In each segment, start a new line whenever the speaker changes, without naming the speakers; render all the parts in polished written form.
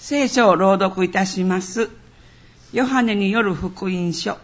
聖書を朗読いたします。ヨハネによる福音書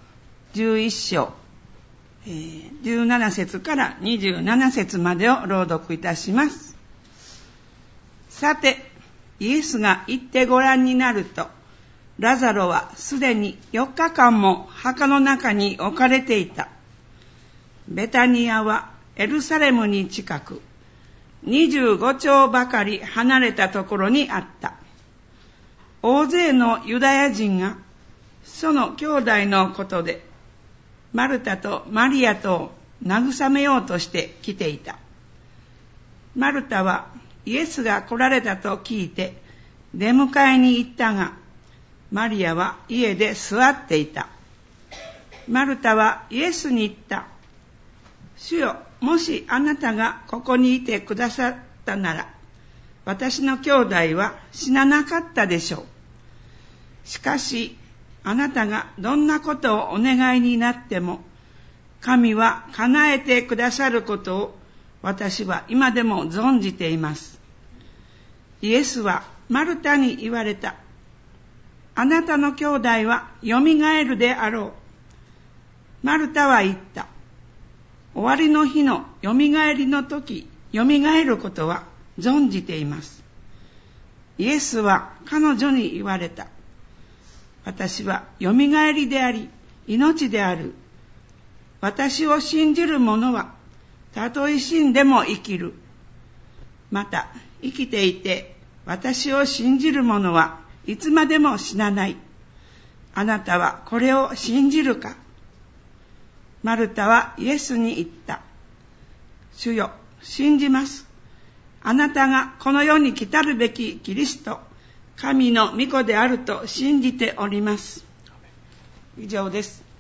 11章、17節から27節までを朗読いたします。さて、イエスが行ってご覧になると、ラザロはすでに4日間も墓の中に置かれていた。ベタニアはエルサレムに近く、25町ばかり離れたところにあった。大勢のユダヤ人がその兄弟のことでマルタとマリアとを慰めようとして来ていた。マルタはイエスが来られたと聞いて出迎えに行ったが、マリアは家で座っていた。マルタはイエスに言った。主よ、もしあなたがここにいてくださったなら、私の兄弟は死ななかったでしょう。しかし、あなたがどんなことをお願いになっても、神は叶えてくださることを私は今でも存じています。イエスはマルタに言われた。あなたの兄弟はよみがえるであろう。マルタは言った。終わりの日のよみがえりの時、よみがえることは存じています。イエスは彼女に言われた。私はよみがえりであり、命である。私を信じる者は、たとえ死んでも生きる。また、生きていて、私を信じる者はいつまでも死なない。あなたはこれを信じるか？マルタはイエスに言った。主よ、信じます。あなたがこの世に来たるべきキリスト、神の御子であると信じております。以上です。